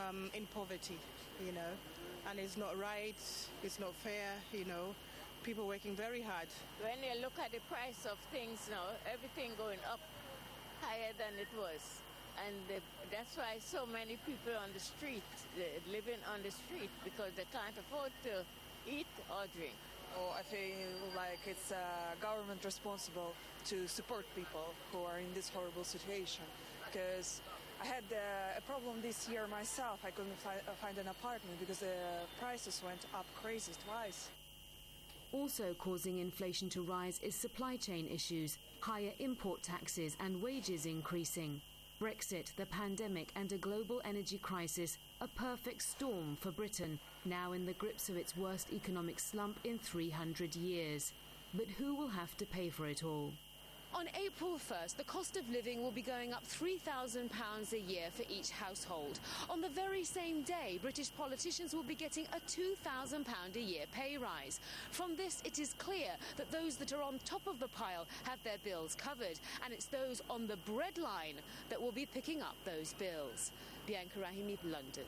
in poverty, and it's not right, it's not fair, people working very hard. When you look at the price of things now, everything going up higher than it was. And that's why so many people on the street, living on the street, because they can't afford to eat or drink. I feel like it's government responsible to support people who are in this horrible situation. Because I had a problem this year myself. I couldn't find an apartment because the prices went up crazy twice. Also causing inflation to rise is supply chain issues, higher import taxes and wages increasing. Brexit, the pandemic and a global energy crisis, a perfect storm for Britain, now in the grips of its worst economic slump in 300 years. But who will have to pay for it all? On April 1st, the cost of living will be going up £3,000 a year for each household. On the very same day, British politicians will be getting a £2,000 a year pay rise. From this, it is clear that those that are on top of the pile have their bills covered, and it's those on the breadline that will be picking up those bills. Bianca Rahimi, London.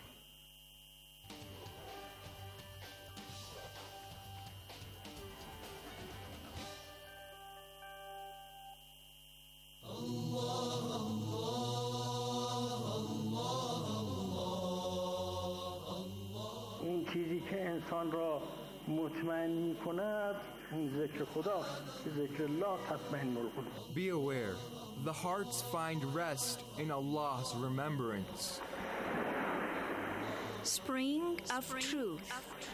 این چیزی که انسان را مطمئن می‌کند ذکر خداست. ذکر الله تطمئن القلوب. Be aware, the hearts find rest in Allah's remembrance. Spring of Truth.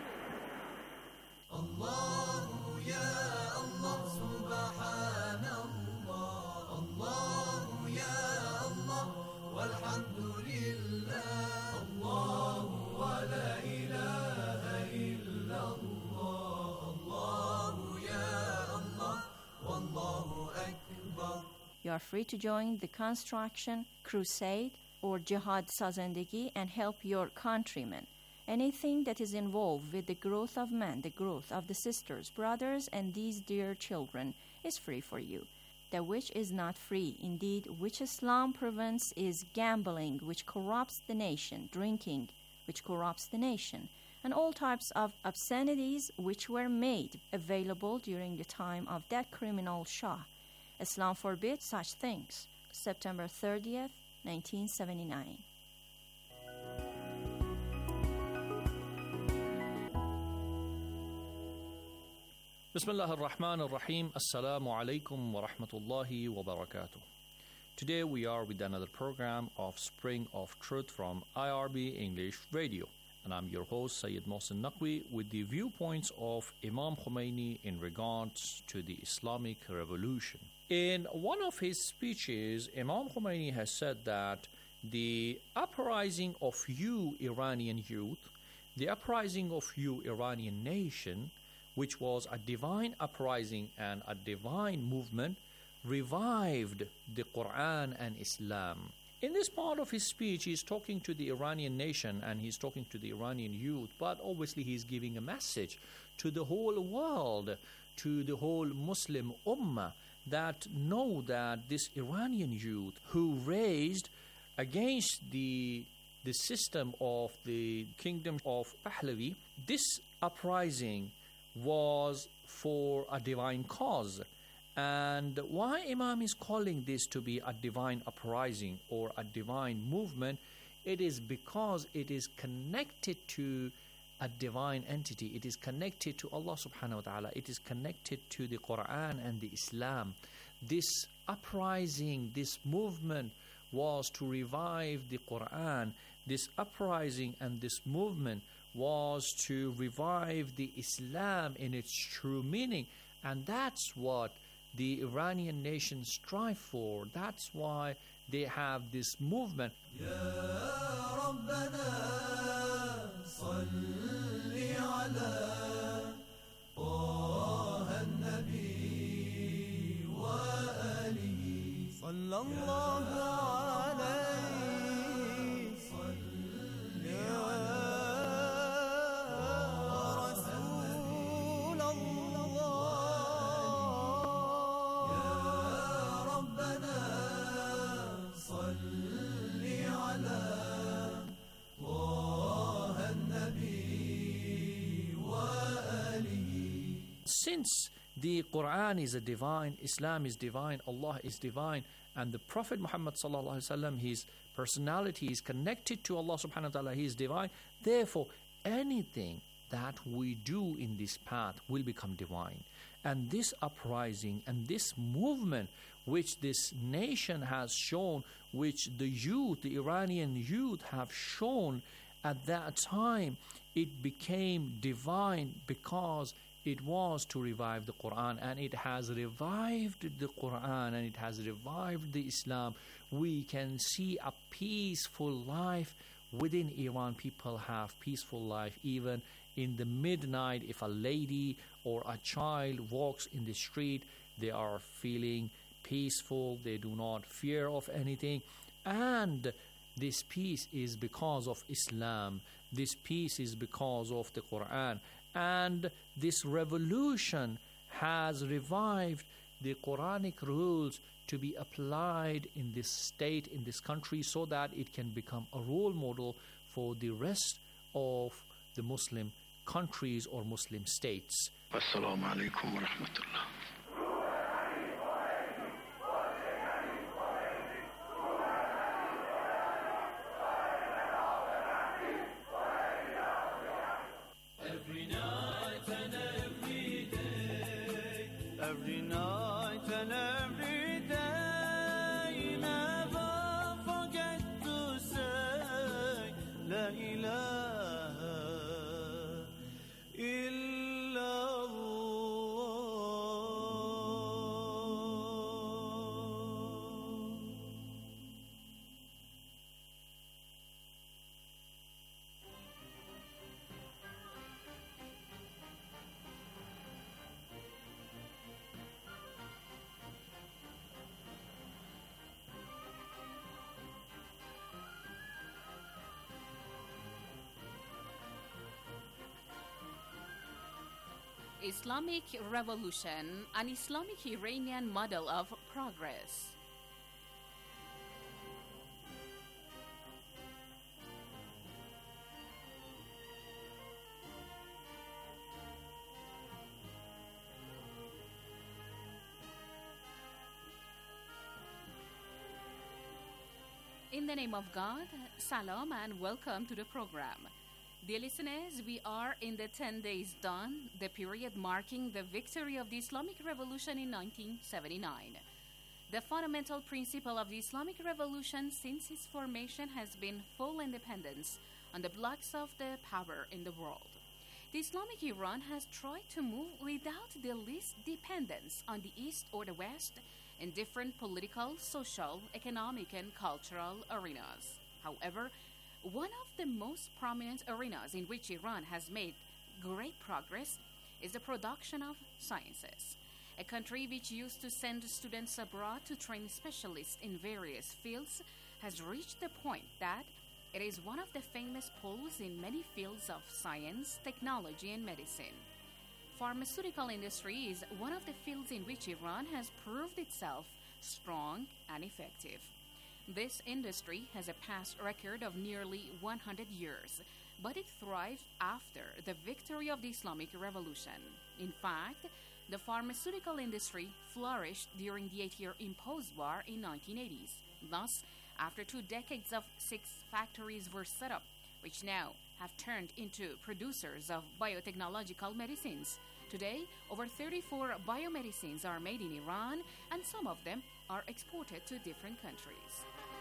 Allah ya Allah subhanallah, Allah ya Allah walhamdulillah, Allah wa la ilaha illallah, Allah ya Allah wallahu akbar. You are free to join the construction, crusade, or jihad sazandagi and help your countrymen. Anything that is involved with the growth of man, the growth of the sisters, brothers, and these dear children is free for you. That which is not free, indeed, which Islam prevents, is gambling, which corrupts the nation, drinking, which corrupts the nation, and all types of obscenities which were made available during the time of that criminal Shah. Islam forbids such things. September 30th, 1979. Bismillah ar-Rahman ar-Rahim. Assalamu alaikum wa rahmatullahi wa barakatuh. Today we are with another program of Spring of Truth from IRB English Radio. And I'm your host, Sayyid Mohsen Naqvi, with the viewpoints of Imam Khomeini in regards to the Islamic Revolution. In one of his speeches, Imam Khomeini has said that the uprising of you Iranian youth, the uprising of you Iranian nation, which was a divine uprising and a divine movement, revived the Quran and Islam. In this part of his speech, he's talking to the Iranian nation and he's talking to the Iranian youth, but obviously he's giving a message to the whole world, to the whole Muslim ummah, that know that this Iranian youth who raised against the system of the kingdom of Pahlavi, this uprising was for a divine cause. And why Imam is calling this to be a divine uprising or a divine movement, it is because it is connected to a divine entity. It is connected to Allah subhanahu wa ta'ala. It is connected to the Quran and the Islam. This uprising, this movement was to revive the Quran. This uprising and this movement was to revive the Islam in its true meaning. And that's what the Iranian nation strive for. That's why they have this movement. Ya Rabbana salli ala Taha an-Nabi wa alihi sallallahu alayhi salli ala since the Quran is a divine, Islam is divine, Allah is divine, and the Prophet Muhammad sallallahu alaihi wasallam, his personality is connected to Allah subhanahu wa ta'ala, he is divine. Therefore, anything that we do in this path will become divine. And this uprising and this movement which this nation has shown, which the youth, the Iranian youth have shown at that time, it became divine because it was to revive the Quran, and it has revived the Quran, and it has revived the Islam. We can see a peaceful life within Iran. People have peaceful life even in the midnight. If a lady or a child walks in the street, they are feeling peaceful, they do not fear of anything. And this peace is because of Islam. This peace is because of the Quran. And this revolution has revived the Quranic rules to be applied in this state, in this country, so that it can become a role model for the rest of the Muslim countries or Muslim states. Assalamu alaikum wa rahmatullah. Every night and every day, never forget to say La ilaha illallah. Islamic Revolution, an Islamic Iranian model of progress. In the name of God, salam and welcome to the program. Dear listeners, we are in the 10 days dawn, the period marking the victory of the Islamic Revolution in 1979. The fundamental principle of the Islamic Revolution since its formation has been full independence on the blocks of the power in the world. The Islamic Iran has tried to move without the least dependence on the East or the West in different political, social, economic, and cultural arenas. However, one of the most prominent arenas in which Iran has made great progress is the production of sciences. A country which used to send students abroad to train specialists in various fields has reached the point that it is one of the famous poles in many fields of science, technology, and medicine. Pharmaceutical industry is one of the fields in which Iran has proved itself strong and effective. This industry has a past record of nearly 100 years, but it thrived after the victory of the Islamic Revolution. In fact, the pharmaceutical industry flourished during the 8-year imposed war in 1980s. Thus, after 2 decades of 6 factories were set up, which now have turned into producers of biotechnological medicines. Today, over 34 biomedicines are made in Iran, and some of them are exported to different countries.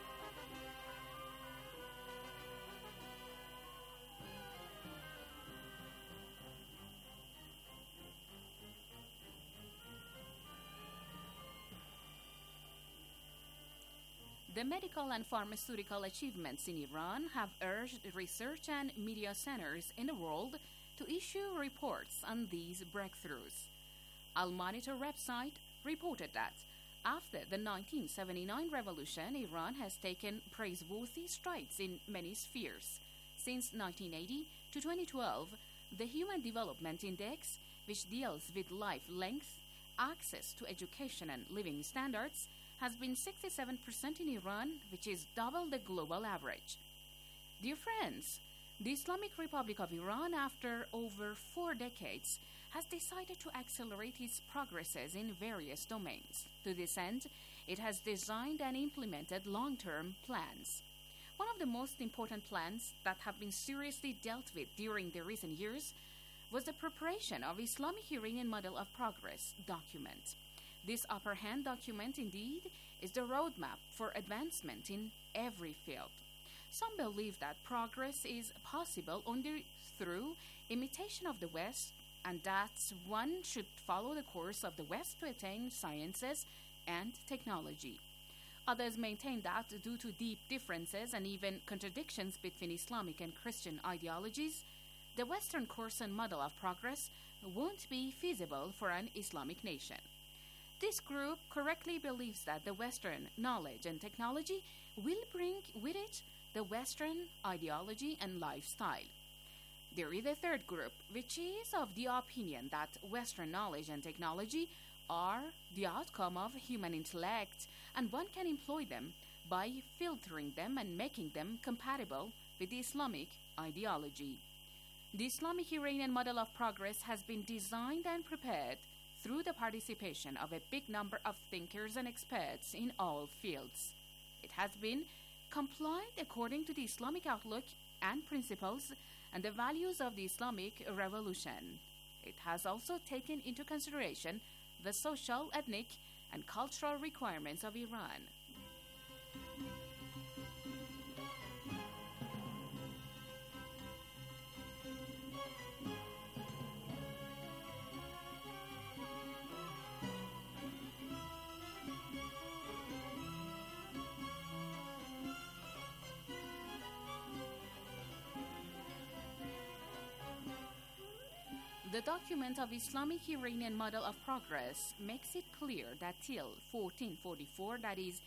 The medical and pharmaceutical achievements in Iran have urged research and media centers in the world to issue reports on these breakthroughs. Al Monitor website reported that after the 1979 revolution, Iran has taken praiseworthy strides in many spheres. Since 1980 to 2012, the Human Development Index, which deals with life length, access to education and living standards, has been 67% in Iran, which is double the global average. Dear friends, The Islamic Republic of Iran, after over 4 decades, has decided to accelerate its progresses in various domains. To this end, it has designed and implemented long-term plans. One of the most important plans that have been seriously dealt with during the recent years was the preparation of Islamic Iranian Model of Progress document. This upper hand document, indeed, is the roadmap for advancement in every field. Some believe that progress is possible only through imitation of the West, and that one should follow the course of the West to attain sciences and technology. Others maintain that due to deep differences and even contradictions between Islamic and Christian ideologies, the Western course and model of progress won't be feasible for an Islamic nation. This group correctly believes that the Western knowledge and technology will bring with it the Western ideology and lifestyle. There is a third group, which is of the opinion that Western knowledge and technology are the outcome of human intellect, and one can employ them by filtering them and making them compatible with the Islamic ideology. The Islamic Iranian Model of Progress has been designed and prepared through the participation of a big number of thinkers and experts in all fields. It has been complied according to the Islamic outlook and principles and the values of the Islamic Revolution. It has also taken into consideration the social, ethnic, and cultural requirements of Iran. The document of Islamic Iranian Model of Progress makes it clear that till 1444, that is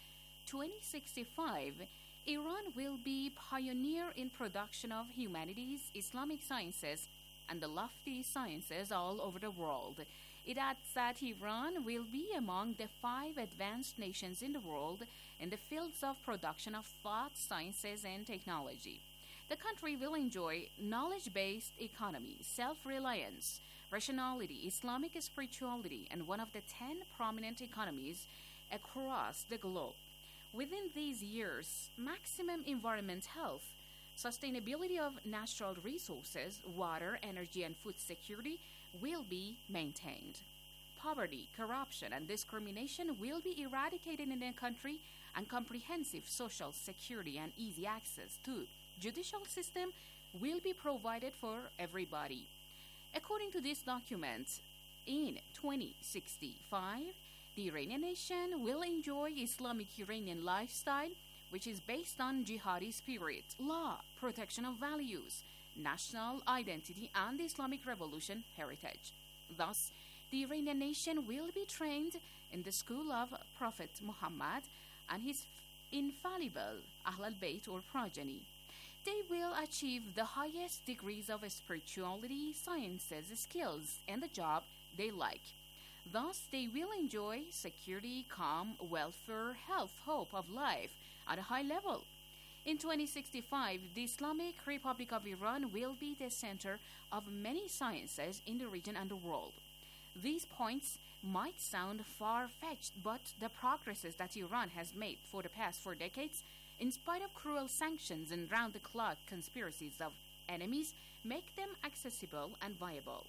2065, Iran will be pioneer in production of humanities, Islamic sciences, and the lofty sciences all over the world. It adds that Iran will be among the 5 advanced nations in the world in the fields of production of thought, sciences, and technology. The country will enjoy knowledge-based economy, self-reliance, rationality, Islamic spirituality, and one of the 10 prominent economies across the globe. Within these years, maximum environment health, sustainability of natural resources, water, energy, and food security will be maintained. Poverty, corruption, and discrimination will be eradicated in the country, and comprehensive social security and easy access to judicial system will be provided for everybody. According to this document, in 2065, the Iranian nation will enjoy Islamic Iranian lifestyle, which is based on jihadi spirit, law, protection of values, national identity, and the Islamic Revolution heritage. Thus, the Iranian nation will be trained in the school of Prophet Muhammad and his infallible Ahl al-Bayt or progeny. They will achieve the highest degrees of spirituality, sciences, skills, and the job they like. Thus, they will enjoy security, calm, welfare, health, hope of life at a high level. In 2065, the Islamic Republic of Iran will be the center of many sciences in the region and the world. These points might sound far-fetched, but the progresses that Iran has made for the past 4 decades, in spite of cruel sanctions and round-the-clock conspiracies of enemies, make them accessible and viable.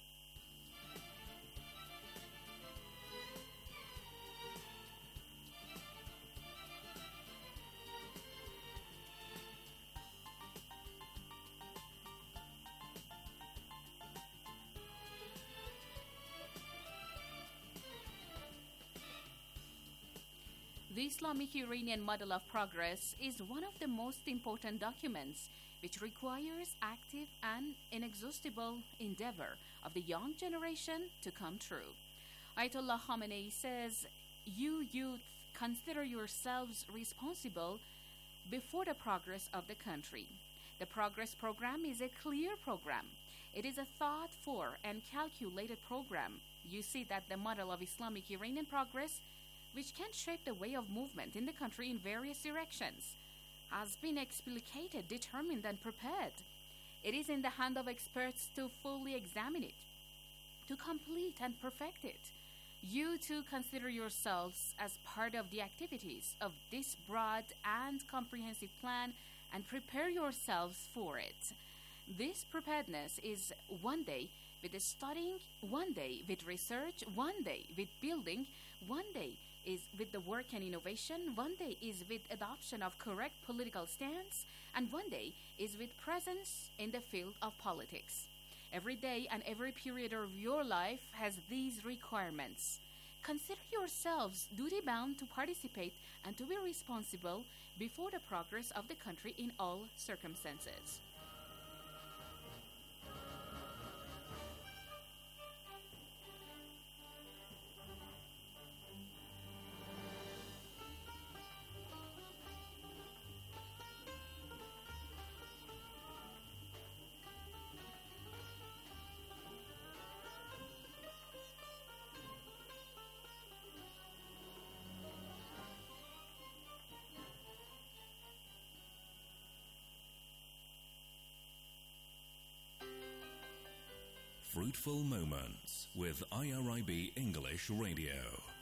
The Islamic Iranian Model of Progress is one of the most important documents which requires active and inexhaustible endeavor of the young generation to come true. Ayatollah Khamenei says, "You youth consider yourselves responsible before the progress of the country. The Progress Program is a clear program. It is a thought-for and calculated program. You see that the model of Islamic Iranian progress, which can shape the way of movement in the country in various directions, has been explicated, determined, and prepared. It is in the hand of experts to fully examine it, to complete and perfect it. You too consider yourselves as part of the activities of this broad and comprehensive plan and prepare yourselves for it. This preparedness is one day with studying, one day with research, one day with building, one day is with the work and innovation, one day is with adoption of correct political stance, and one day is with presence in the field of politics. Every day and every period of your life has these requirements. Consider yourselves duty-bound to participate and to be responsible before the progress of the country in all circumstances. Fruitful Moments with IRIB English Radio.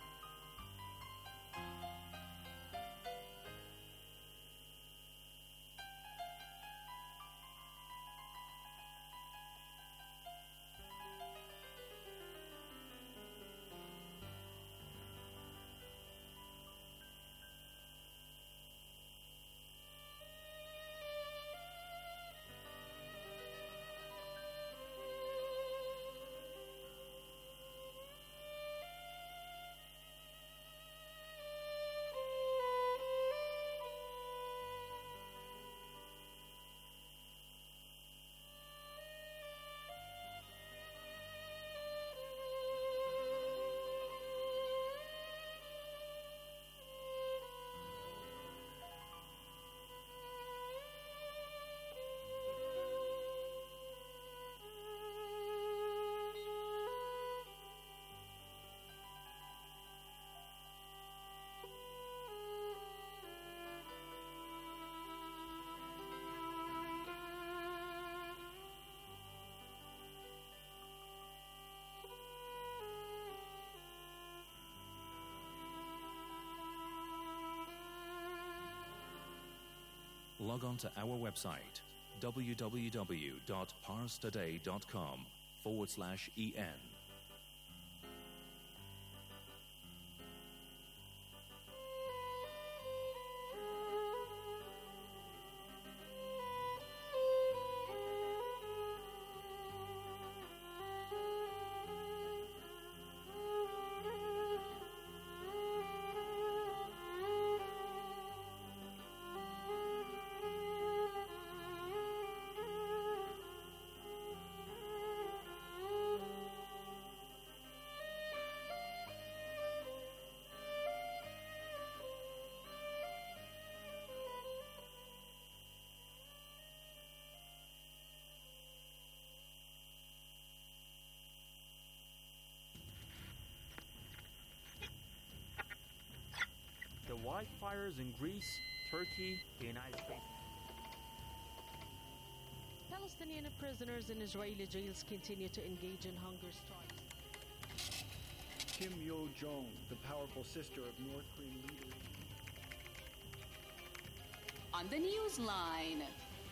Log on to our website, www.parstoday.com/en. The wildfires in Greece, Turkey, the United States. Palestinian prisoners in Israeli jails continue to engage in hunger strikes. Kim Yo-jong, the powerful sister of North Korean leader. On the Newsline.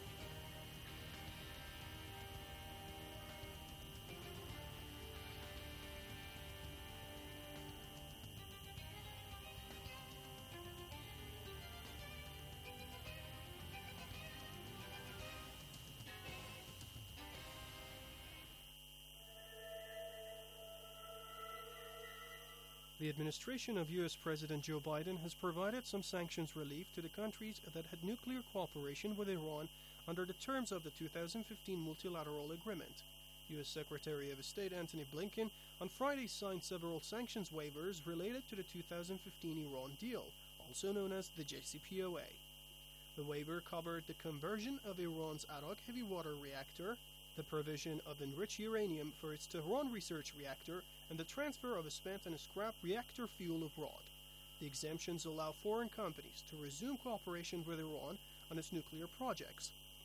The administration of U.S. President Joe Biden has provided some sanctions relief to the countries that had nuclear cooperation with Iran under the terms of the 2015 multilateral agreement. U.S. Secretary of State Antony Blinken on Friday signed several sanctions waivers related to the 2015 Iran deal, also known as the JCPOA. The waiver covered the conversion of Iran's Arak heavy water reactor, the provision of enriched uranium for its Tehran research reactor, and the transfer of a spent and scrap reactor fuel abroad. The exemptions allow foreign companies to resume cooperation with Iran on its nuclear projects.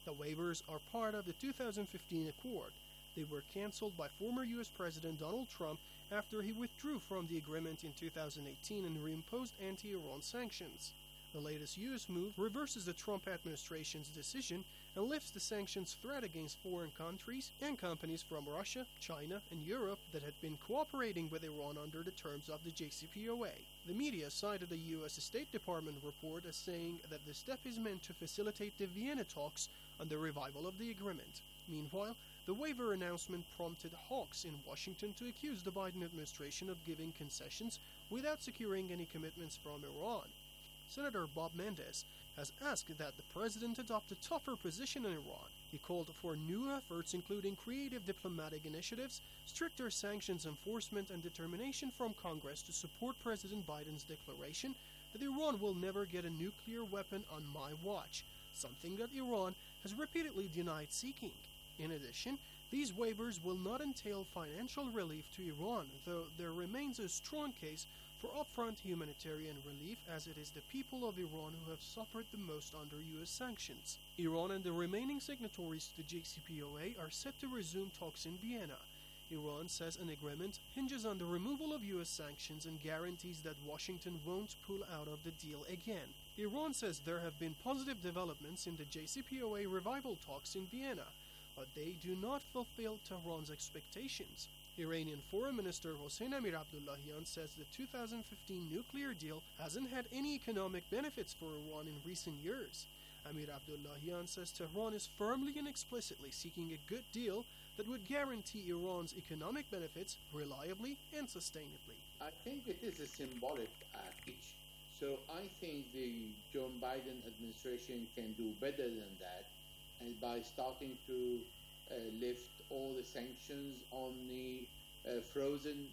The waivers are part of the 2015 accord. They were cancelled by former U.S. President Donald Trump after he withdrew from the agreement in 2018 and reimposed anti-Iran sanctions. The latest U.S. move reverses the Trump administration's decision and lifts the sanctions threat against foreign countries and companies from Russia, China, and Europe that had been cooperating with Iran under the terms of the JCPOA. The media cited the U.S. State Department report as saying that the step is meant to facilitate the Vienna talks on the revival of the agreement. Meanwhile, the waiver announcement prompted hawks in Washington to accuse the Biden administration of giving concessions without securing any commitments from Iran. Senator Bob Menendez has asked that the president adopt a tougher position in Iran. He called for new efforts including creative diplomatic initiatives, stricter sanctions enforcement, and determination from Congress to support President Biden's declaration that Iran will never get a nuclear weapon on my watch, something that Iran has repeatedly denied seeking. In addition, these waivers will not entail financial relief to Iran, though there remains a strong case for upfront humanitarian relief, as it is the people of Iran who have suffered the most under U.S. sanctions. Iran and the remaining signatories to the JCPOA are set to resume talks in Vienna. Iran says an agreement hinges on the removal of U.S. sanctions and guarantees that Washington won't pull out of the deal again. Iran says there have been positive developments in the JCPOA revival talks in Vienna, but they do not fulfill Tehran's expectations. Iranian Foreign Minister Hossein Amir-Abdollahian says the 2015 nuclear deal hasn't had any economic benefits for Iran in recent years. Amir-Abdollahian says Tehran is firmly and explicitly seeking a good deal that would guarantee Iran's economic benefits reliably and sustainably. I think it is a symbolic package. So I think the Joe Biden administration can do better than that, and by starting to lift all the sanctions on the frozen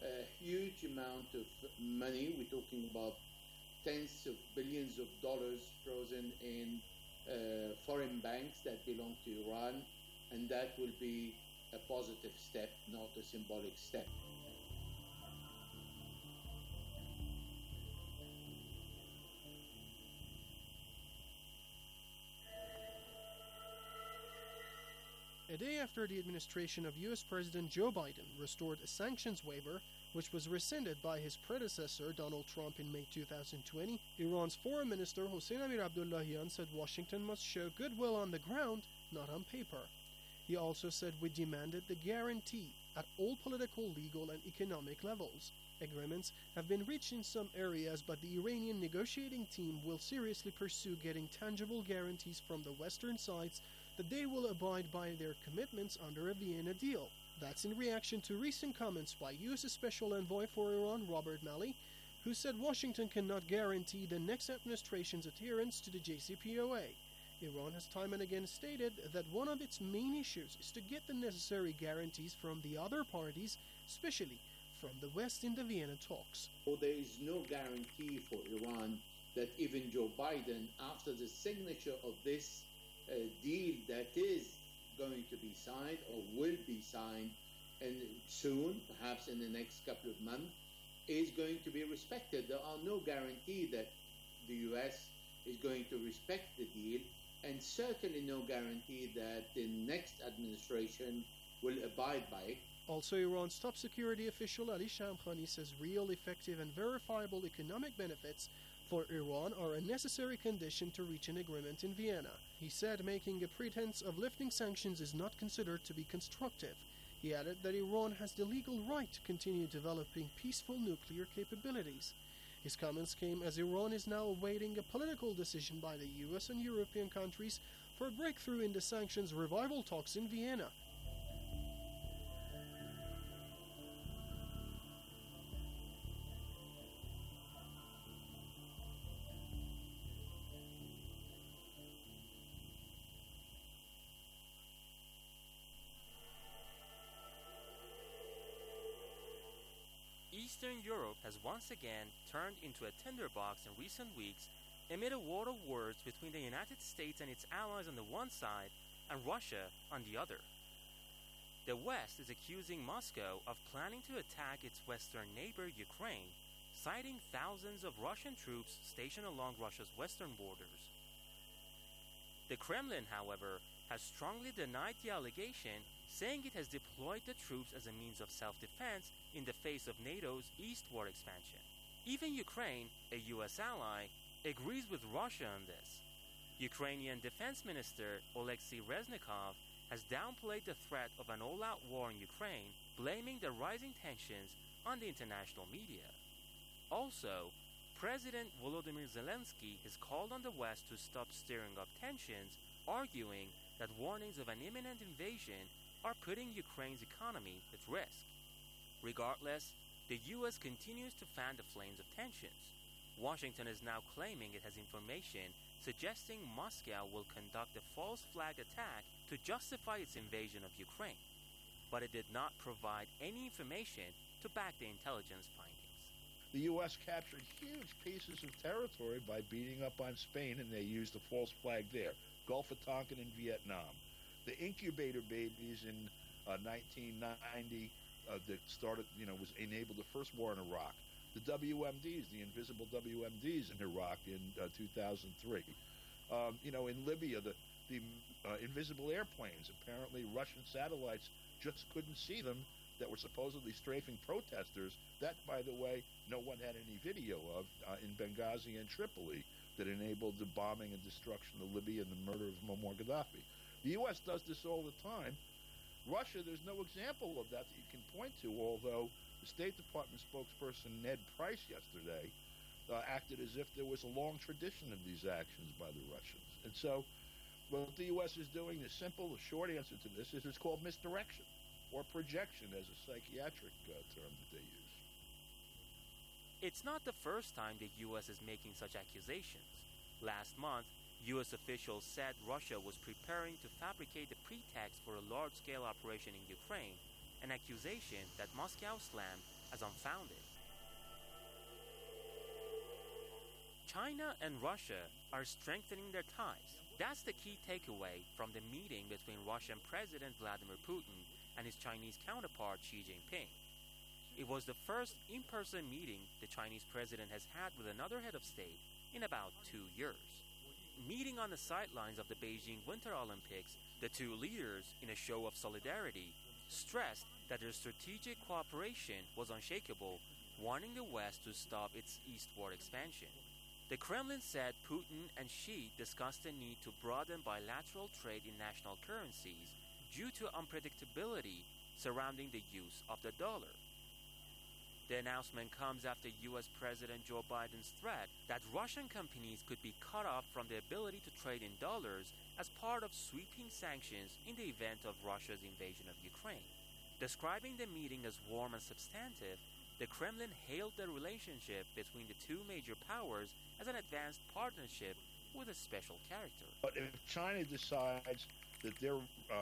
huge amount of money. We're talking about tens of billions of dollars frozen in foreign banks that belong to Iran, and that will be a positive step, not a symbolic step. A day after the administration of U.S. President Joe Biden restored a sanctions waiver, which was rescinded by his predecessor Donald Trump in May 2020, Iran's Foreign Minister Hossein Amir-Abdollahian said Washington must show goodwill on the ground, not on paper. He also said we demanded the guarantee at all political, legal, and economic levels. Agreements have been reached in some areas, but the Iranian negotiating team will seriously pursue getting tangible guarantees from the Western sides that they will abide by their commitments under a Vienna deal. That's in reaction to recent comments by U.S. Special Envoy for Iran Robert Malley, who said Washington cannot guarantee the next administration's adherence to the JCPOA. Iran has time and again stated that one of its main issues is to get the necessary guarantees from the other parties, especially from the West in the Vienna talks. Well, there is no guarantee for Iran that even Joe Biden, after the signature of this deal that is going to be signed or will be signed and soon, perhaps in the next couple of months, is going to be respected. There are no guarantee that the U.S. is going to respect the deal, and certainly no guarantee that the next administration will abide by it. Also, Iran's top security official Ali Shamkhani says real, effective, and verifiable economic benefits for Iran are a necessary condition to reach an agreement in Vienna. He said making a pretense of lifting sanctions is not considered to be constructive. He added that Iran has the legal right to continue developing peaceful nuclear capabilities. His comments came as Iran is now awaiting a political decision by the US and European countries for a breakthrough in the sanctions revival talks in Vienna. Eastern Europe has once again turned into a tinderbox in recent weeks amid a war of words between the United States and its allies on the one side and Russia on the other. The West is accusing Moscow of planning to attack its western neighbor Ukraine, citing thousands of Russian troops stationed along Russia's western borders. The Kremlin, however, has strongly denied the allegation, saying it has deployed the troops as a means of self-defense in the face of NATO's eastward expansion. Even Ukraine, a U.S. ally, agrees with Russia on this. Ukrainian Defense Minister Oleksiy Reznikov has downplayed the threat of an all-out war in Ukraine, blaming the rising tensions on the international media. Also, President Volodymyr Zelensky has called on the West to stop stirring up tensions, arguing that warnings of an imminent invasion are putting Ukraine's economy at risk. Regardless, the U.S. continues to fan the flames of tensions. Washington is now claiming it has information suggesting Moscow will conduct a false flag attack to justify its invasion of Ukraine, but it did not provide any information to back the intelligence findings. The U.S. captured huge pieces of territory by beating up on Spain, and they used a false flag there. Gulf of Tonkin and Vietnam. The incubator babies in 1990 that started, was enabled the first war in Iraq. The WMDs, the invisible WMDs in Iraq in 2003. In Libya, the invisible airplanes. Apparently, Russian satellites just couldn't see them that were supposedly strafing protesters. That, by the way, no one had any video of in Benghazi and Tripoli that enabled the bombing and destruction of Libya and the murder of Muammar Gaddafi. The U.S. does this all the time. Russia, there's no example of that you can point to, although the State Department spokesperson Ned Price yesterday acted as if there was a long tradition of these actions by the Russians. And so what the U.S. is doing, the short answer to this is it's called misdirection or projection as a psychiatric term that they use. It's not the first time the U.S. is making such accusations. Last month, U.S. officials said Russia was preparing to fabricate a pretext for a large-scale operation in Ukraine, an accusation that Moscow slammed as unfounded. China and Russia are strengthening their ties. That's the key takeaway from the meeting between Russian President Vladimir Putin and his Chinese counterpart Xi Jinping. It was the first in-person meeting the Chinese president has had with another head of state in about 2 years. Meeting on the sidelines of the Beijing Winter Olympics, the two leaders, in a show of solidarity, stressed that their strategic cooperation was unshakable, warning the West to stop its eastward expansion. The Kremlin said Putin and Xi discussed the need to broaden bilateral trade in national currencies due to unpredictability surrounding the use of the dollar. The announcement comes after U.S. President Joe Biden's threat that Russian companies could be cut off from the ability to trade in dollars as part of sweeping sanctions in the event of Russia's invasion of Ukraine. Describing the meeting as warm and substantive, the Kremlin hailed the relationship between the two major powers as an advanced partnership with a special character. But if China decides that their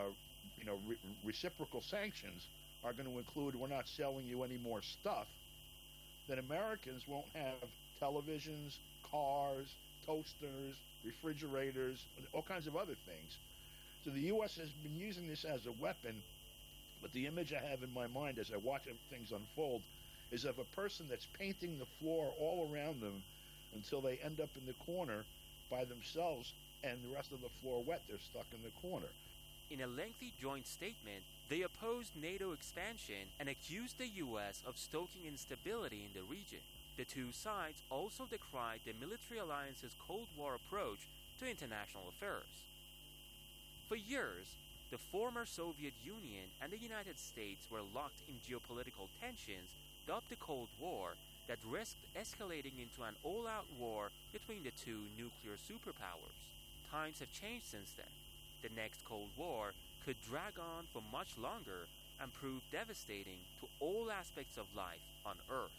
reciprocal sanctions are going to include we're not selling you any more stuff, then Americans won't have televisions, cars, toasters, refrigerators, all kinds of other things. So the U.S. has been using this as a weapon, but the image I have in my mind as I watch things unfold is of a person that's painting the floor all around them until they end up in the corner by themselves and the rest of the floor wet. They're stuck in the corner. In a lengthy joint statement, they opposed NATO expansion and accused the U.S. of stoking instability in the region. The two sides also decried the military alliance's Cold War approach to international affairs. For years, the former Soviet Union and the United States were locked in geopolitical tensions dubbed the Cold War that risked escalating into an all-out war between the two nuclear superpowers. Times have changed since then. The next Cold War could drag on for much longer and prove devastating to all aspects of life on Earth.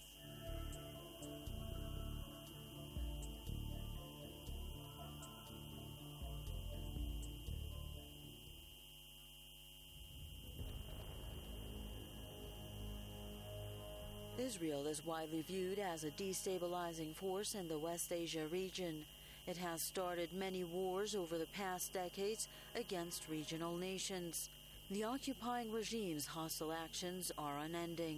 Israel is widely viewed as a destabilizing force in the West Asia region. It has started many wars over the past decades against regional nations. The occupying regime's hostile actions are unending.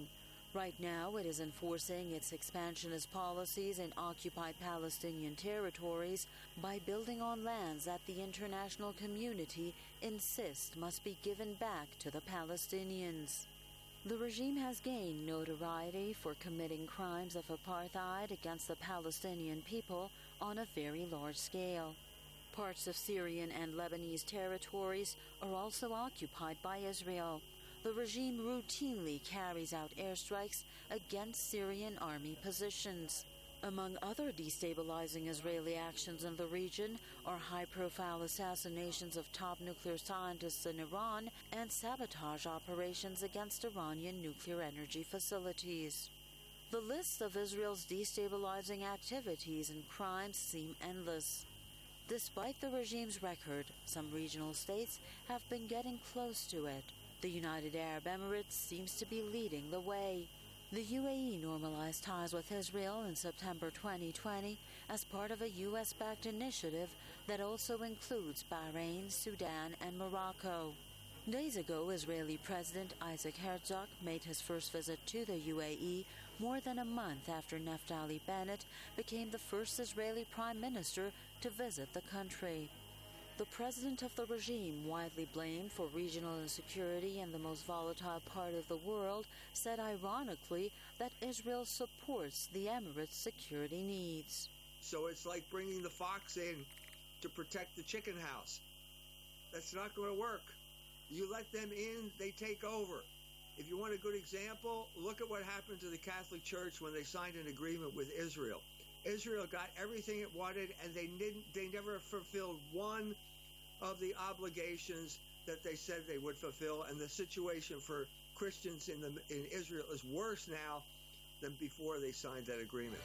Right now, it is enforcing its expansionist policies in occupied Palestinian territories by building on lands that the international community insists must be given back to the Palestinians. The regime has gained notoriety for committing crimes of apartheid against the Palestinian people on a very large scale. Parts of Syrian and Lebanese territories are also occupied by Israel. The regime routinely carries out airstrikes against Syrian army positions. Among other destabilizing Israeli actions in the region are high-profile assassinations of top nuclear scientists in Iran and sabotage operations against Iranian nuclear energy facilities. The list of Israel's destabilizing activities and crimes seem endless. Despite the regime's record, some regional states have been getting close to it. The United Arab Emirates seems to be leading the way. The UAE normalized ties with Israel in September 2020 as part of a U.S.-backed initiative that also includes Bahrain, Sudan, and Morocco. Days ago, Israeli President Isaac Herzog made his first visit to the UAE more than a month after Naftali Bennett became the first Israeli prime minister to visit the country. The president of the regime, widely blamed for regional insecurity in the most volatile part of the world, said ironically that Israel supports the Emirates' security needs. So it's like bringing the fox in to protect the chicken house. That's not going to work. You let them in, they take over. If you want a good example, look at what happened to the Catholic Church when they signed an agreement with Israel. Israel got everything it wanted, and they never fulfilled one of the obligations that they said they would fulfill, and the situation for Christians in Israel is worse now than before they signed that agreement.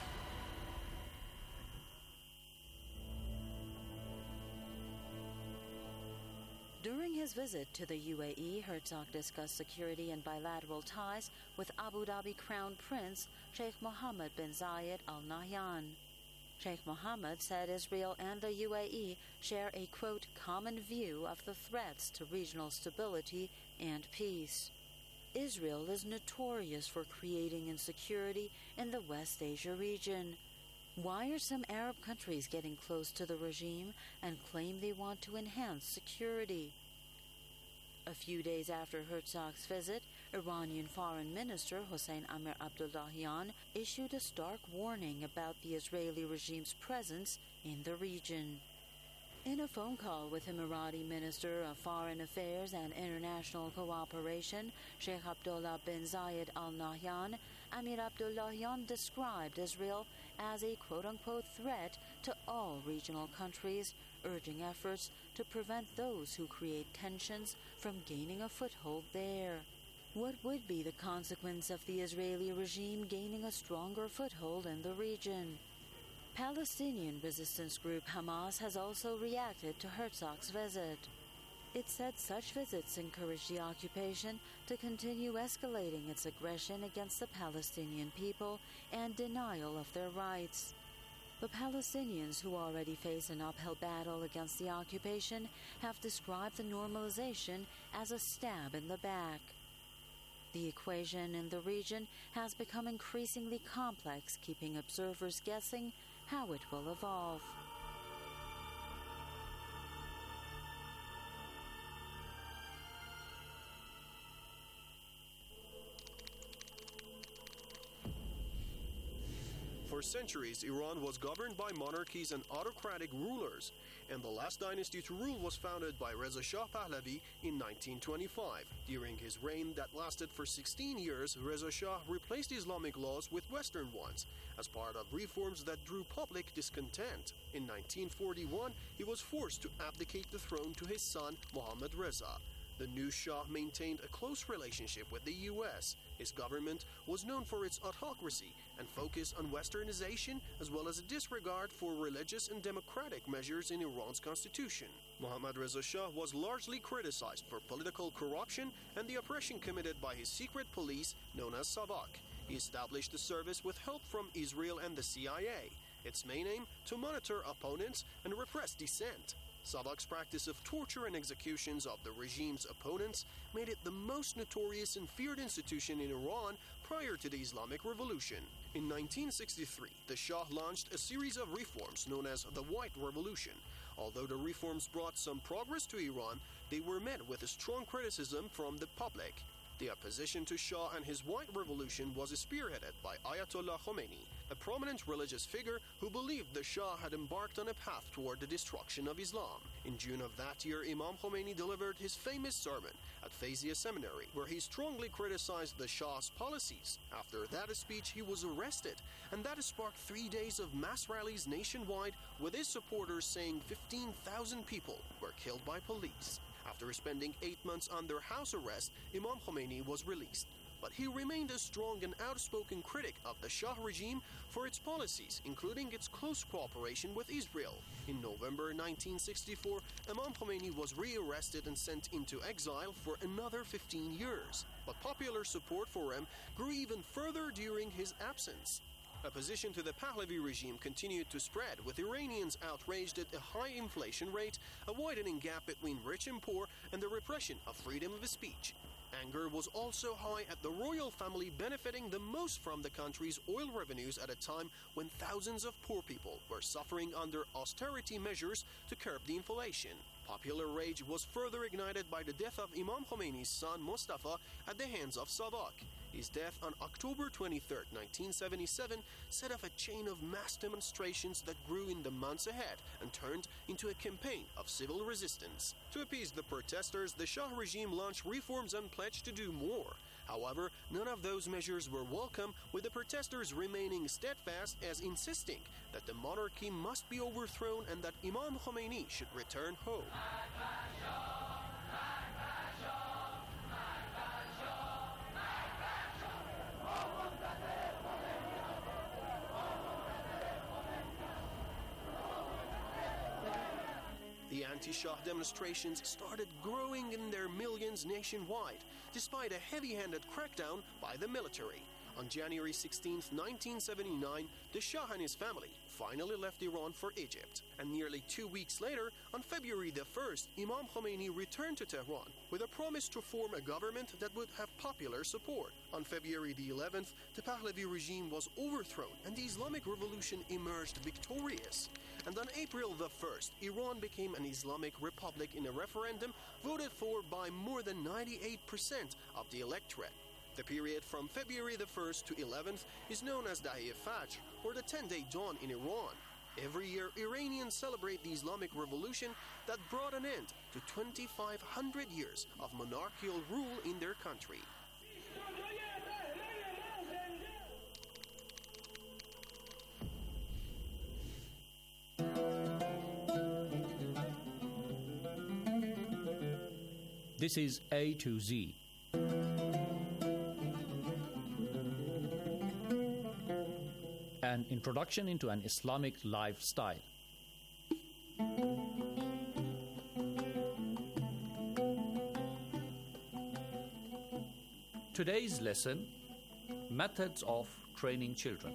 During his visit to the UAE, Herzog discussed security and bilateral ties with Abu Dhabi Crown Prince Sheikh Mohammed bin Zayed Al Nahyan. Sheikh Mohammed said Israel and the UAE share a, quote, common view of the threats to regional stability and peace. Israel is notorious for creating insecurity in the West Asia region. Why are some Arab countries getting close to the regime and claim they want to enhance security? A few days after Herzog's visit, Iranian Foreign Minister Hossein Amir Abdullahian issued a stark warning about the Israeli regime's presence in the region. In a phone call with Emirati Minister of Foreign Affairs and International Cooperation, Sheikh Abdullah bin Zayed Al Nahyan, Amir Abdullahian described Israel as a quote-unquote threat to all regional countries, urging efforts to prevent those who create tensions from gaining a foothold there. What would be the consequence of the Israeli regime gaining a stronger foothold in the region? Palestinian resistance group Hamas has also reacted to Herzog's visit. It said such visits encourage the occupation to continue escalating its aggression against the Palestinian people and denial of their rights. The Palestinians, who already face an uphill battle against the occupation, have described the normalization as a stab in the back. The equation in the region has become increasingly complex, keeping observers guessing how it will evolve. For centuries, Iran was governed by monarchies and autocratic rulers, and the last dynasty to rule was founded by Reza Shah Pahlavi in 1925. During his reign that lasted for 16 years, Reza Shah replaced Islamic laws with Western ones as part of reforms that drew public discontent. In 1941, he was forced to abdicate the throne to his son, Mohammad Reza. The new Shah maintained a close relationship with the U.S. His government was known for its autocracy and focus on westernization, as well as a disregard for religious and democratic measures in Iran's constitution. Mohammad Reza Shah was largely criticized for political corruption and the oppression committed by his secret police known as Savak. He established a service with help from Israel and the CIA, its main aim to monitor opponents and repress dissent. Sadaq's practice of torture and executions of the regime's opponents made it the most notorious and feared institution in Iran prior to the Islamic Revolution. In 1963, the Shah launched a series of reforms known as the White Revolution. Although the reforms brought some progress to Iran, they were met with a strong criticism from the public. The opposition to Shah and his White Revolution was spearheaded by Ayatollah Khomeini, a prominent religious figure who believed the Shah had embarked on a path toward the destruction of Islam. In June of that year, Imam Khomeini delivered his famous sermon at Fazia Seminary, where he strongly criticized the Shah's policies. After that speech, he was arrested, and that sparked 3 days of mass rallies nationwide, with his supporters saying 15,000 people were killed by police. After spending 8 months under house arrest, Imam Khomeini was released. But he remained a strong and outspoken critic of the Shah regime for its policies, including its close cooperation with Israel. In November 1964, Imam Khomeini was rearrested and sent into exile for another 15 years. But popular support for him grew even further during his absence. Opposition to the Pahlavi regime continued to spread, with Iranians outraged at a high inflation rate, a widening gap between rich and poor, and the repression of freedom of speech. Anger was also high at the royal family benefiting the most from the country's oil revenues at a time when thousands of poor people were suffering under austerity measures to curb the inflation. Popular rage was further ignited by the death of Imam Khomeini's son Mustafa at the hands of Sadaq. His death on October 23, 1977, set off a chain of mass demonstrations that grew in the months ahead and turned into a campaign of civil resistance. To appease the protesters, the Shah regime launched reforms and pledged to do more. However, none of those measures were welcome, with the protesters remaining steadfast as insisting that the monarchy must be overthrown and that Imam Khomeini should return home. The anti-Shah demonstrations started growing in their millions nationwide, despite a heavy-handed crackdown by the military. On January 16, 1979, the Shah and his family finally left Iran for Egypt. And nearly 2 weeks later, on February the 1st, Imam Khomeini returned to Tehran with a promise to form a government that would have popular support. On February the 11th, the Pahlavi regime was overthrown and the Islamic Revolution emerged victorious. And on April the 1st, Iran became an Islamic republic in a referendum voted for by more than 98% of the electorate. The period from February the 1st to 11th is known as Dahi-e-Fajr, or the 10-day dawn in Iran. Every year, Iranians celebrate the Islamic Revolution that brought an end to 2,500 years of monarchical rule in their country. This is A to Z. An introduction into an Islamic lifestyle. Today's lesson, methods of training children.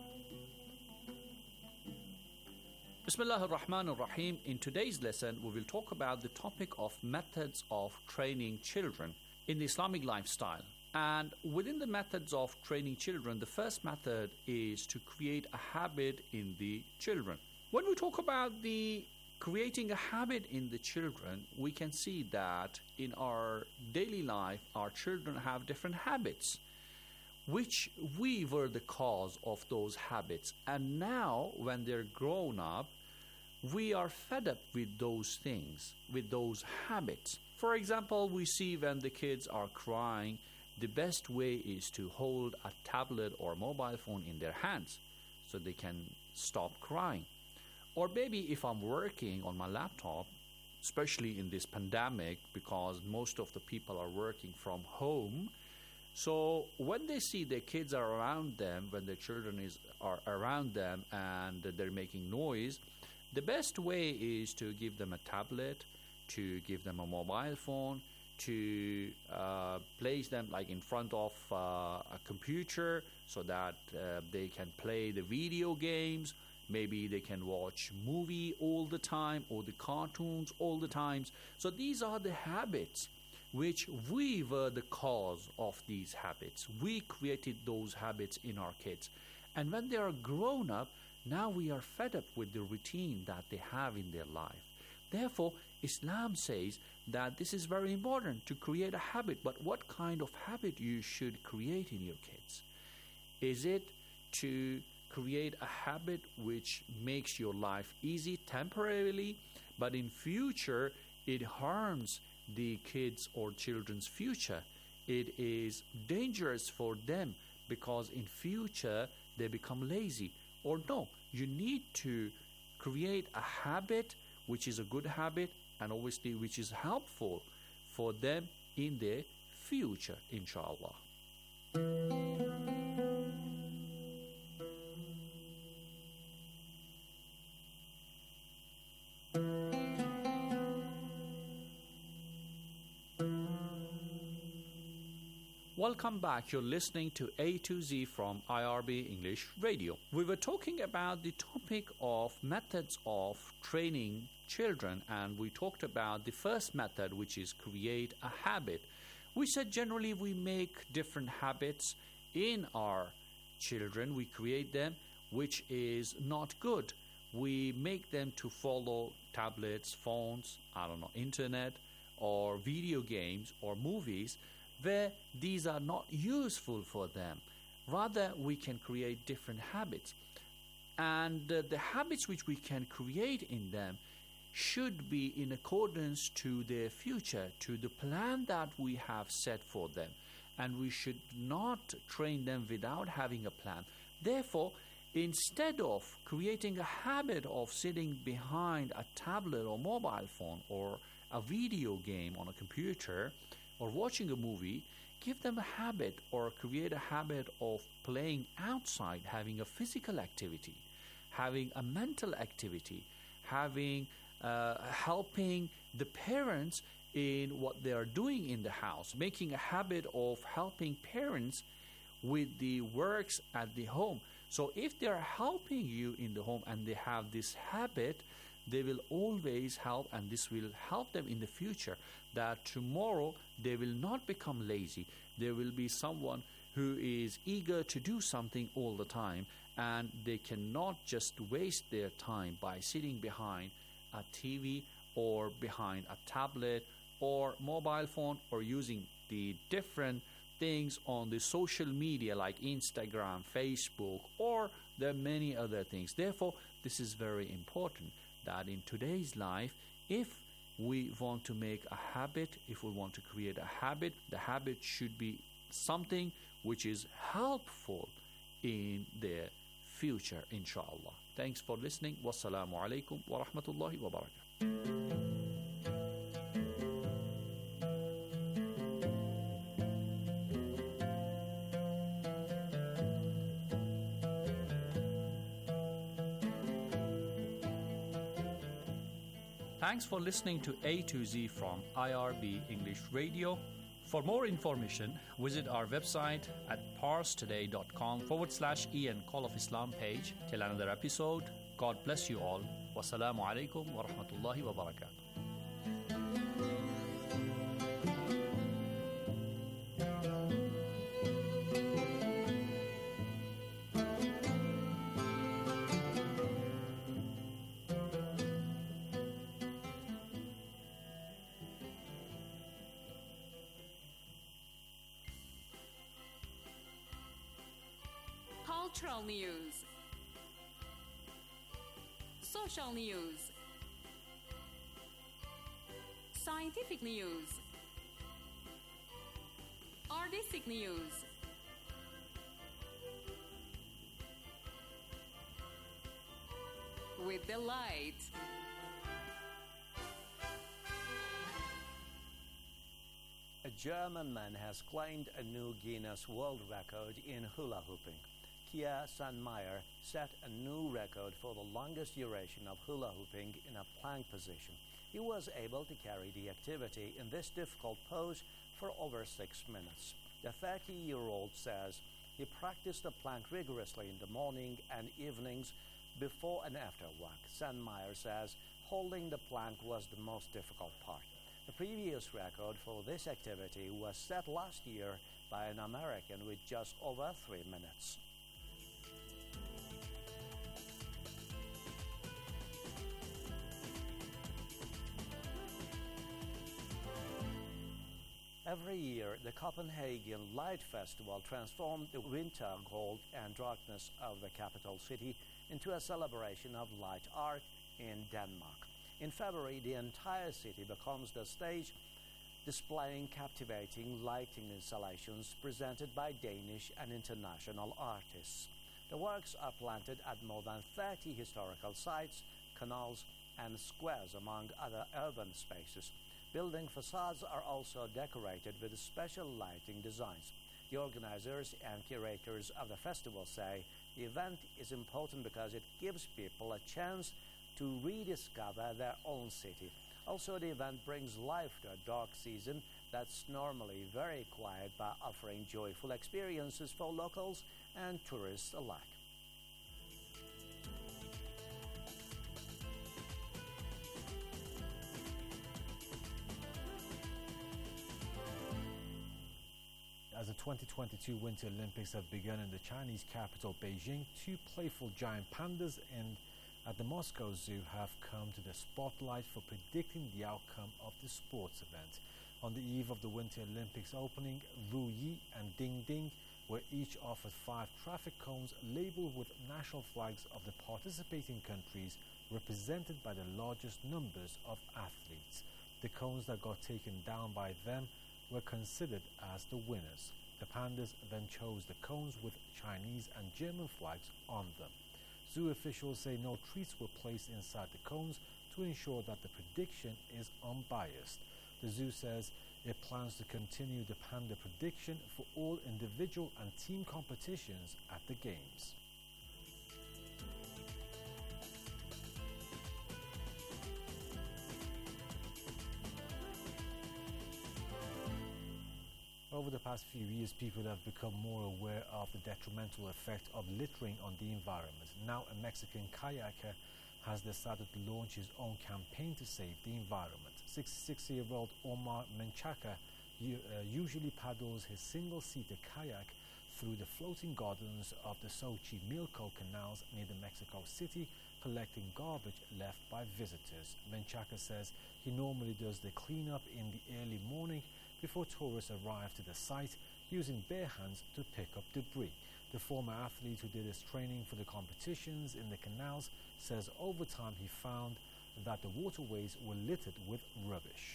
Bismillah ar-Rahman ar-Rahim. In today's lesson, we will talk about the topic of methods of training children in the Islamic lifestyle. And within the methods of training children, the first method is to create a habit in the children. When we talk about the creating a habit in the children, we can see that in our daily life, our children have different habits, which we were the cause of those habits. And now, when they're grown up, we are fed up with those things, with those habits. For example, we see when the kids are crying, the best way is to hold a tablet or mobile phone in their hands so they can stop crying. Or maybe if I'm working on my laptop, especially in this pandemic, because most of the people are working from home, so when they see their kids are around them, when their children are around them and they're making noise, the best way is to give them a tablet, to give them a mobile phone, to place them like in front of a computer so that they can play the video games. Maybe they can watch movie all the time or the cartoons all the times. So these are the habits which we were the cause of these habits. We created those habits in our kids. And when they are grown up, now we are fed up with the routine that they have in their life. Therefore, Islam says that this is very important to create a habit. But what kind of habit you should create in your kids? Is it to create a habit which makes your life easy temporarily, but in future it harms the kids or children's future? It is dangerous for them because in future they become lazy. Or no, you need to create a habit which is a good habit and obviously which is helpful for them in their future, inshallah. Welcome back. You're listening to A to Z from IRB English Radio. We were talking about the topic of methods of training children, and we talked about the first method, which is create a habit. We said generally we make different habits in our children. We create them, which is not good. We make them to follow tablets, phones, internet, or video games or movies, where these are not useful for them. Rather, we can create different habits. And the habits which we can create in them should be in accordance to their future, to the plan that we have set for them. And we should not train them without having a plan. Therefore, instead of creating a habit of sitting behind a tablet or mobile phone or a video game on a computer, or watching a movie, give them a habit or create a habit of playing outside, having a physical activity, having a mental activity, helping the parents in what they are doing in the house, making a habit of helping parents with the works at the home. So if they are helping you in the home and they have this habit, they will always help, and this will help them in the future, that tomorrow they will not become lazy. There will be someone who is eager to do something all the time, and they cannot just waste their time by sitting behind a TV or behind a tablet or mobile phone or using the different things on the social media like Instagram, Facebook, or there are many other things. Therefore, this is very important that in today's life, if we want to make a habit, if we want to create a habit, the habit should be something which is helpful in their future, inshallah. Thanks for listening. Wassalamu alaikum wa rahmatullahi wa barakatuh. Thanks for listening to A to Z from IRB English Radio. For more information, visit our website at parstoday.com/EN Call of Islam page. Till another episode, God bless you all. Wassalamu alaikum wa rahmatullahi wa barakatuh. Cultural news, social news, scientific news, artistic news, with delight. A German man has claimed a new Guinness World Record in hula hooping. Kia Sanmeyer set a new record for the longest duration of hula hooping in a plank position. He was able to carry the activity in this difficult pose for over 6 minutes. The 30-year-old says he practiced the plank rigorously in the morning and evenings before and after work. Sandmeyer says holding the plank was the most difficult part. The previous record for this activity was set last year by an American with just over 3 minutes. Every year, the Copenhagen Light Festival transformed the winter cold and darkness of the capital city into a celebration of light art in Denmark. In February, the entire city becomes the stage, displaying captivating lighting installations presented by Danish and international artists. The works are planted at more than 30 historical sites, canals, and squares, among other urban spaces. Building facades are also decorated with special lighting designs. The organizers and curators of the festival say the event is important because it gives people a chance to rediscover their own city. Also, the event brings life to a dark season that's normally very quiet by offering joyful experiences for locals and tourists alike. As the 2022 Winter Olympics have begun in the Chinese capital Beijing, two playful giant pandas at the Moscow Zoo have come to the spotlight for predicting the outcome of the sports event. On the eve of the Winter Olympics opening, Wu Yi and Ding Ding were each offered 5 traffic cones labeled with national flags of the participating countries, represented by the largest numbers of athletes. The cones that got taken down by them were considered as the winners. The pandas then chose the cones with Chinese and German flags on them. Zoo officials say no treats were placed inside the cones to ensure that the prediction is unbiased. The zoo says it plans to continue the panda prediction for all individual and team competitions at the Games. Over the past few years, people have become more aware of the detrimental effect of littering on the environment. Now, a Mexican kayaker has decided to launch his own campaign to save the environment. 66-year-old Omar Menchaca usually paddles his single-seater kayak through the floating gardens of the Xochimilco canals near the Mexico City, collecting garbage left by visitors. Menchaca says he normally does the cleanup in the early morning before tourists arrive to the site, using bare hands to pick up debris. The former athlete who did his training for the competitions in the canals says over time he found that the waterways were littered with rubbish.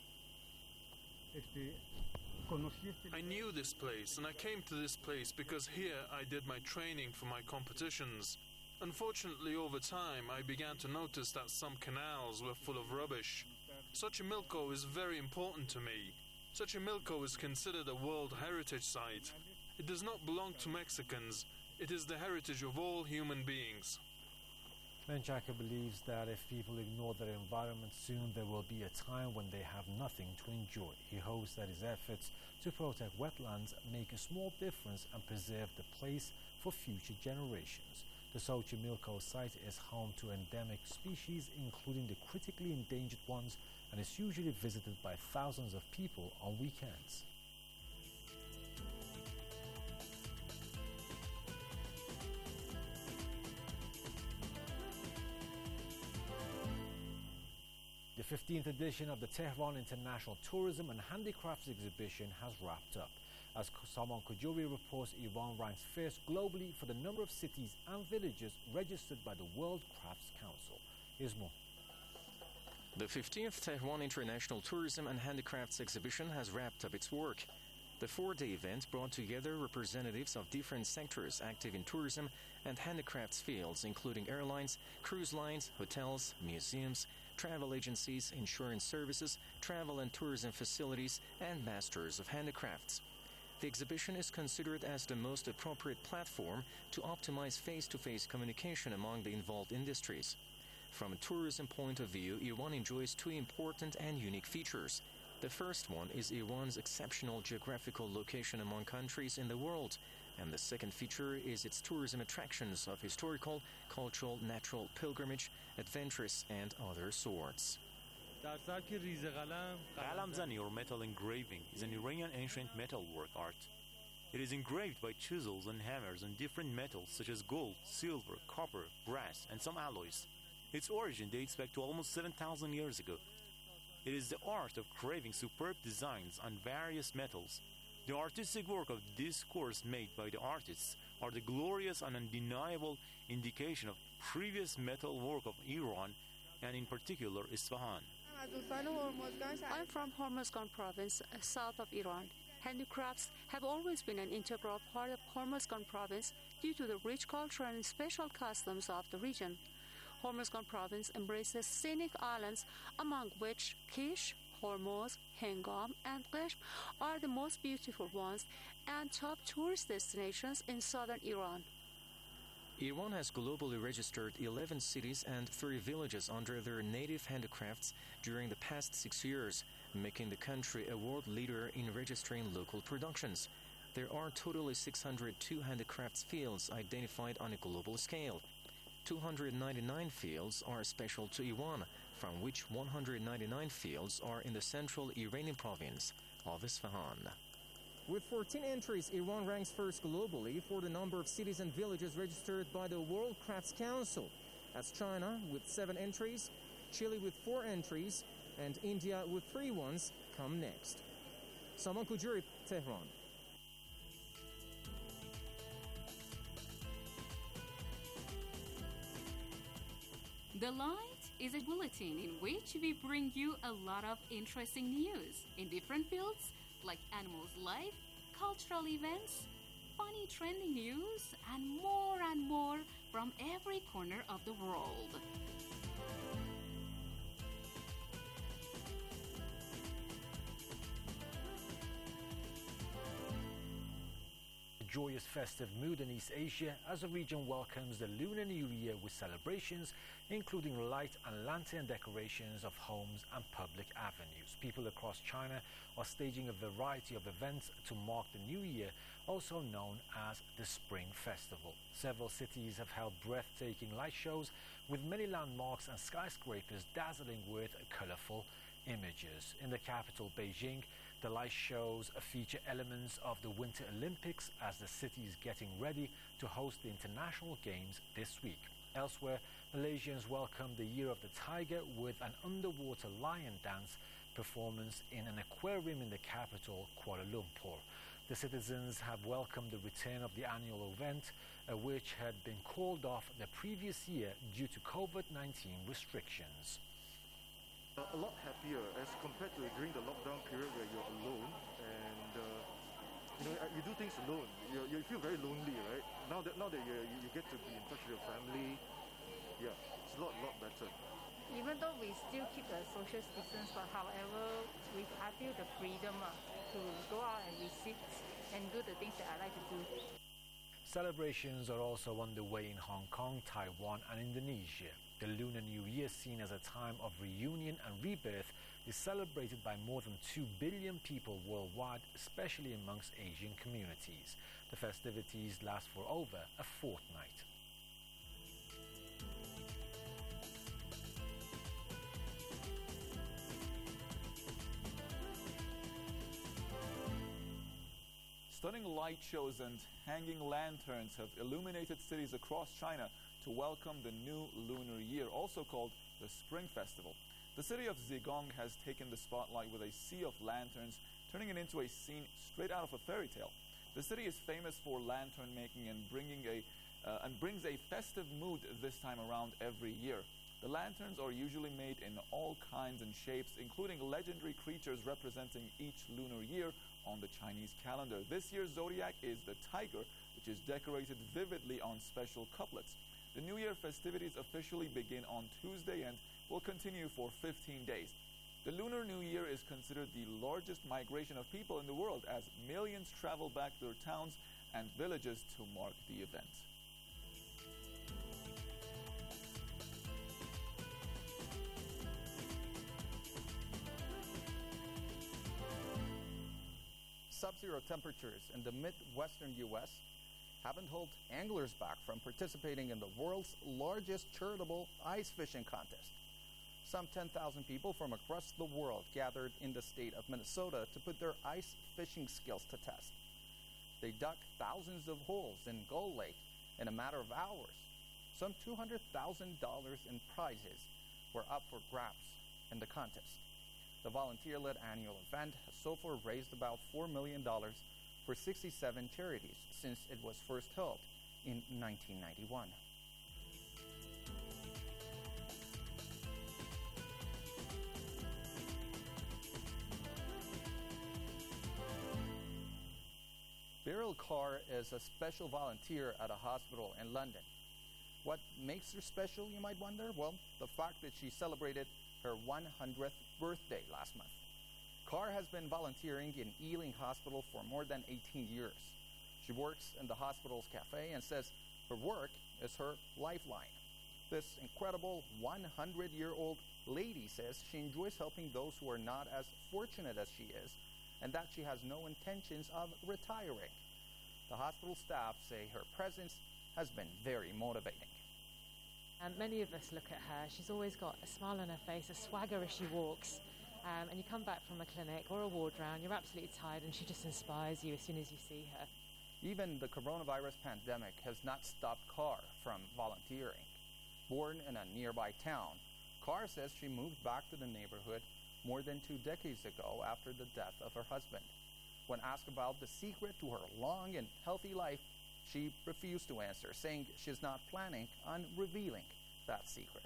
I knew this place, and I came to this place because here I did my training for my competitions. Unfortunately, over time, I began to notice that some canals were full of rubbish. Xochimilco is very important to me. Xochimilco is considered a World Heritage Site. It does not belong to Mexicans. It is the heritage of all human beings. Menchaca believes that if people ignore their environment, soon there will be a time when they have nothing to enjoy. He hopes that his efforts to protect wetlands make a small difference and preserve the place for future generations. The Xochimilco site is home to endemic species, including the critically endangered ones, and is usually visited by thousands of people on weekends. The 15th edition of the Tehran International Tourism and Handicrafts Exhibition has wrapped up. As Saman Kujuri reports, Iran ranks first globally for the number of cities and villages registered by the World Crafts Council. Here's more. The 15th Tehran International Tourism and Handicrafts Exhibition has wrapped up its work. The 4-day event brought together representatives of different sectors active in tourism and handicrafts fields, including airlines, cruise lines, hotels, museums, travel agencies, insurance services, travel and tourism facilities, and masters of handicrafts. The exhibition is considered as the most appropriate platform to optimize face-to-face communication among the involved industries. From a tourism point of view, Iran enjoys 2 important and unique features. The first one is Iran's exceptional geographical location among countries in the world. and the second feature is its tourism attractions of historical, cultural, natural, pilgrimage, adventurous, and other sorts. Qalamzani, or metal engraving, is an Iranian ancient metalwork art. It is engraved by chisels and hammers on different metals such as gold, silver, copper, brass, and some alloys. Its origin dates back to almost 7,000 years ago. It is the art of carving superb designs on various metals. The artistic work of this course made by the artists are the glorious and undeniable indication of previous metal work of Iran, and in particular Isfahan. I'm from Hormozgan province, south of Iran. Handicrafts have always been an integral part of Hormozgan province due to the rich culture and special customs of the region. Hormozgan province embraces scenic islands, among which Kish, Hormuz, Hengam, and Qeshm are the most beautiful ones and top tourist destinations in southern Iran. Iran has globally registered 11 cities and 3 villages under their native handicrafts during the past 6 years, making the country a world leader in registering local productions. There are totally 602 handicrafts fields identified on a global scale. 299 fields are special to Iran, from which 199 fields are in the central Iranian province of Isfahan. With 14 entries, Iran ranks first globally for the number of cities and villages registered by the World Crafts Council, as China with 7 entries, Chile with 4 entries, and India with 3 ones come next. Saman Kujuri, Tehran. The Light is a bulletin in which we bring you a lot of interesting news in different fields like animals' life, cultural events, funny trending news, and more from every corner of the world. Joyous festive mood in East Asia as the region welcomes the Lunar New Year with celebrations including light and lantern decorations of homes and public avenues. People across China are staging a variety of events to mark the New Year, also known as the Spring Festival. Several cities have held breathtaking light shows with many landmarks and skyscrapers dazzling with colorful images. In the capital, Beijing, the light shows feature elements of the Winter Olympics as the city is getting ready to host the international games this week. Elsewhere, Malaysians welcomed the Year of the Tiger with an underwater lion dance performance in an aquarium in the capital, Kuala Lumpur. The citizens have welcomed the return of the annual event, which had been called off the previous year due to COVID-19 restrictions. A lot happier as compared to during the lockdown period where you're alone and you do things alone. You feel very lonely, right? Now that you get to be in touch with your family, yeah, it's a lot better. Even though we still keep the social distance, but however, I feel the freedom to go out and visit and do the things that I like to do. Celebrations are also underway in Hong Kong, Taiwan, and Indonesia. The Lunar New Year, seen as a time of reunion and rebirth, is celebrated by more than 2 billion people worldwide, especially amongst Asian communities. The festivities last for over a fortnight. Stunning light shows and hanging lanterns have illuminated cities across China to welcome the new lunar year, also called the Spring Festival. The city of Zigong has taken the spotlight with a sea of lanterns, turning it into a scene straight out of a fairy tale. The city is famous for lantern making and brings a festive mood this time around every year. The lanterns are usually made in all kinds and shapes, including legendary creatures representing each lunar year on the Chinese calendar. This year's zodiac is the tiger, which is decorated vividly on special couplets. The New Year festivities officially begin on Tuesday and will continue for 15 days. The Lunar New Year is considered the largest migration of people in the world, as millions travel back to their towns and villages to mark the event. Sub-zero temperatures in the Midwestern U.S. haven't held anglers back from participating in the world's largest charitable ice fishing contest. Some 10,000 people from across the world gathered in the state of Minnesota to put their ice fishing skills to test. They dug thousands of holes in Gull Lake in a matter of hours. Some $200,000 in prizes were up for grabs in the contest. The volunteer-led annual event has so far raised about $4 million for 67 charities since it was first held in 1991. Beryl Carr is a special volunteer at a hospital in London. What makes her special, you might wonder? Well, the fact that she celebrated her 100th birthday last month. Carr has been volunteering in Ealing Hospital for more than 18 years. She works in the hospital's cafe and says her work is her lifeline. This incredible 100-year-old lady says she enjoys helping those who are not as fortunate as she is, and that she has no intentions of retiring. The hospital staff say her presence has been very motivating. Many of us look at her. She's always got a smile on her face, a swagger as she walks. And you come back from a clinic or a ward round, you're absolutely tired, and she just inspires you as soon as you see her. Even the coronavirus pandemic has not stopped Carr from volunteering. Born in a nearby town, Carr says she moved back to the neighborhood more than 2 decades ago after the death of her husband. When asked about the secret to her long and healthy life, she refused to answer, saying she's not planning on revealing that secret.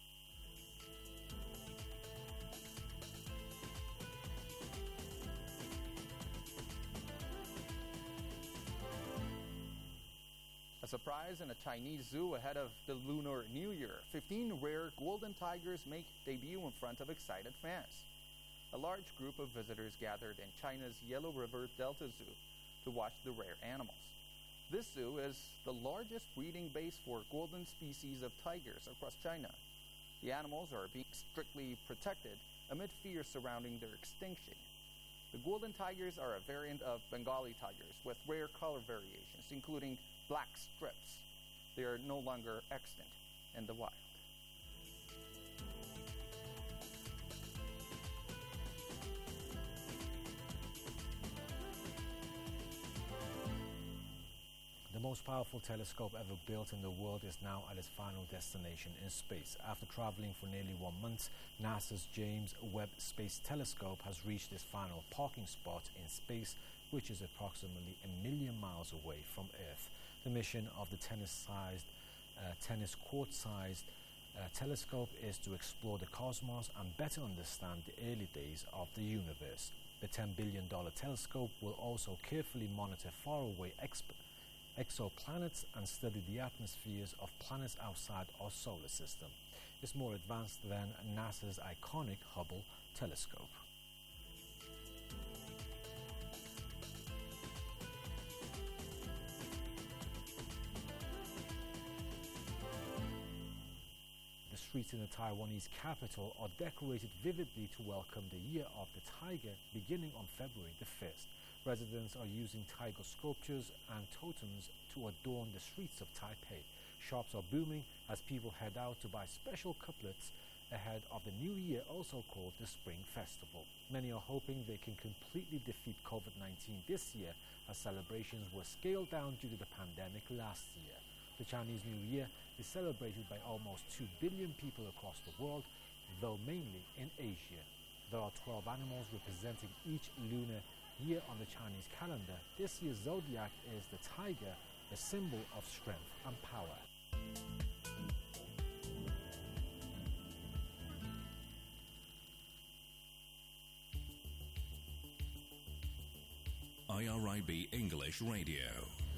A surprise in a Chinese zoo ahead of the Lunar New Year. 15 rare golden tigers make debut in front of excited fans. A large group of visitors gathered in China's Yellow River Delta Zoo to watch the rare animals. This zoo is the largest breeding base for golden species of tigers across China. The animals are being strictly protected amid fears surrounding their extinction. The golden tigers are a variant of Bengali tigers with rare color variations, including black strips. They are no longer extant in the wild. The most powerful telescope ever built in the world is now at its final destination in space. After traveling for nearly 1 month, NASA's James Webb Space Telescope has reached its final parking spot in space, which is approximately 1 million miles away from Earth. The mission of the tennis court-sized telescope is to explore the cosmos and better understand the early days of the universe. The $10 billion telescope will also carefully monitor faraway exoplanets and study the atmospheres of planets outside our solar system. It's more advanced than NASA's iconic Hubble telescope. The streets in the Taiwanese capital are decorated vividly to welcome the Year of the Tiger beginning on February the 1st. Residents are using tiger sculptures and totems to adorn the streets of Taipei. Shops are booming as people head out to buy special couplets ahead of the new year, also called the Spring Festival. Many are hoping they can completely defeat COVID-19 this year, as celebrations were scaled down due to the pandemic last year. The Chinese New Year is celebrated by almost 2 billion people across the world, though mainly in Asia. There are 12 animals representing each lunar year on the Chinese calendar. This year's zodiac is the tiger, a symbol of strength and power. IRIB English Radio.